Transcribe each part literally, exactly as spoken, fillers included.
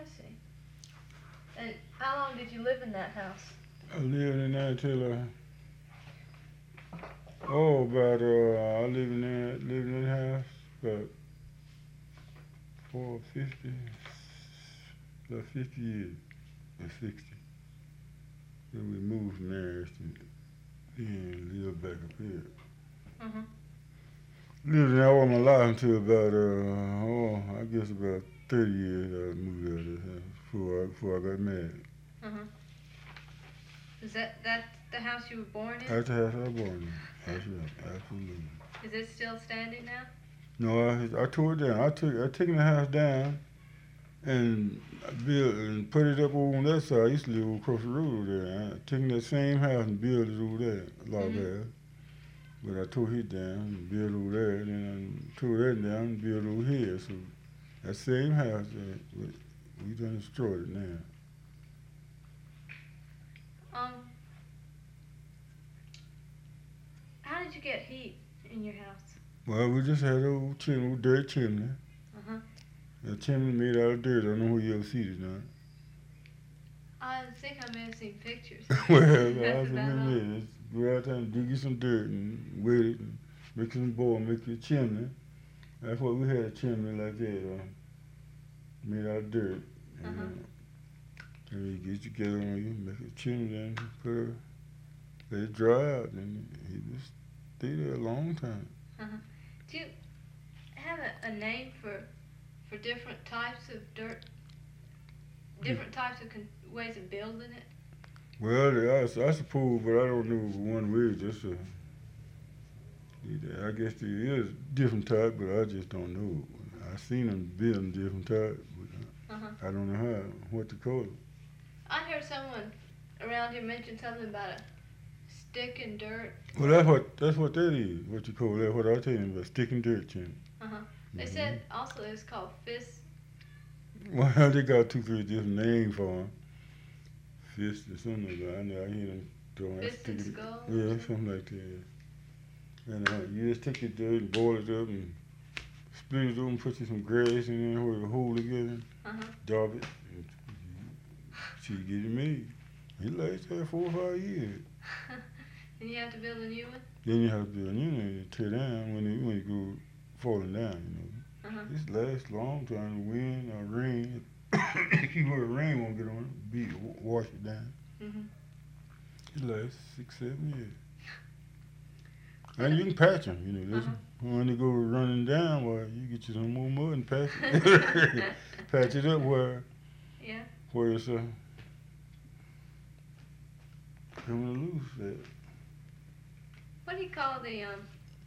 I see. And how long did you live in that house? I lived in there until uh, oh about uh I lived in there lived in that house about four fifty about fifty years or sixty. Then we moved from there to then lived back up here. Mhm. Lived there all my life until about uh oh I guess about thirty years I moved out of this house before I before I got married. Mhm. Is that that the house you were born in? That's the house I was born in. That's right, absolutely. Is it still standing now? No, I I tore it down. I took I taken the house down and built and put it up over on that side. I used to live over across the road over there. I taken that same house and built it over there, a log Mhm. house. But I tore it down and built over there, and then I tore that down and built over here. So that same house, uh, we, we done destroyed it now. Um, how did you get heat in your house? Well, we just had an old chimney, old dirt chimney. Uh huh. A chimney made out of dirt. I don't know where you ever seen it now. I think I may have seen pictures. Well, That's I said, about all. man, go out there and dig you some dirt and wet it and make some boil, make you a chimney. That's what we had, a chimney like that, uh, made out of dirt. And, Uh-huh. uh, and you get together on you, make a chimney and put a, let it dry out, and it just stay there a long time. Uh-huh. Do you have a, a name for for different types of dirt? Different types of con- ways of building it? Well, I, I suppose, but I don't know one way. Just a, I guess there is different type, but I just don't know. I seen them building different type, but Uh-huh. I don't know how, what to call it. I heard someone around here mention something about a stick and dirt. Well, that's what that's what that is. What you call that? What I tell you about sticking dirt, chimney. Uh-huh. They Mhm. said also it's called fist. Well, they got two, three different names for them. Fist or something like that. I know I hear them throwing that Fist and sticky. skull or Yeah, something? something like that. Yeah. And uh, you just take your dirt and boil it up and split it up and put you some grass in there where it hold together, Uh-huh. dab it, and she get it made. It lasts there four or five years. And you have to build a new one? Then you have to, you know, tear down when it when it go falling down. You know. Uh-huh. This lasts long time. The wind or rain, keep where the rain won't get on it, beat it, wa- wash it down. Mhm. It lasts six, seven years. And you can patch them, you know. That's, Uh-huh. when they go running down, well, you get you some more mud and patch it, patch it up where Yeah. where it's uh, coming loose. At. What do you call the um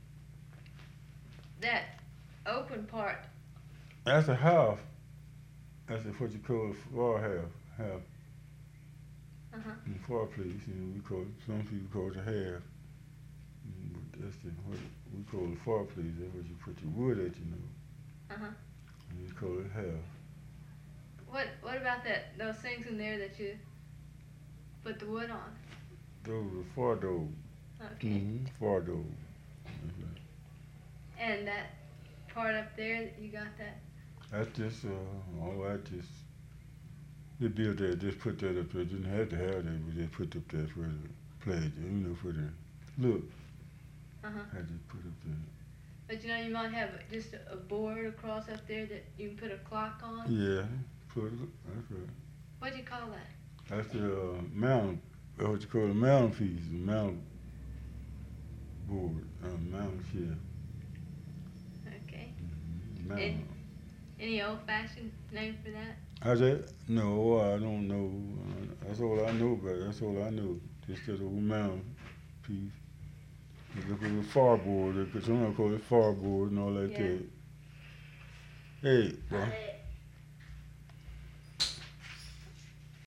that open part? That's a half. That's what you call a far half. Half. Uh-huh. In the fireplace, you know, we call it, some people call it a half. Mm, But that's the, what we call the fireplace. That's what you put your wood at, you know. Uh-huh. And we call it half. What what about that those things in there that you put the wood on? Those are far door. Okay. Mm-hmm. Far door. That's right. And that part up there that you got that? That's just, uh, oh, I just, they built that, just put that up there. Didn't have to have that, but they put up there for the pledge, you know, for the look. Uh-huh. I just put up there. But you know you might have just a, a board across up there that you can put a clock on? Yeah, put it, that's right. What do you call that? That's the uh, mountain, that's what you call a mountain piece, a mountain board, a mountain shelf. Okay. Mm-hmm. Mountain. Any old fashioned name for that? How's that? No, I don't know. Uh, that's all I know about it. That's all I know. Just that old mountain piece. They put a farboard, they put some call it farboard and all that Yeah. there. Hey, boy.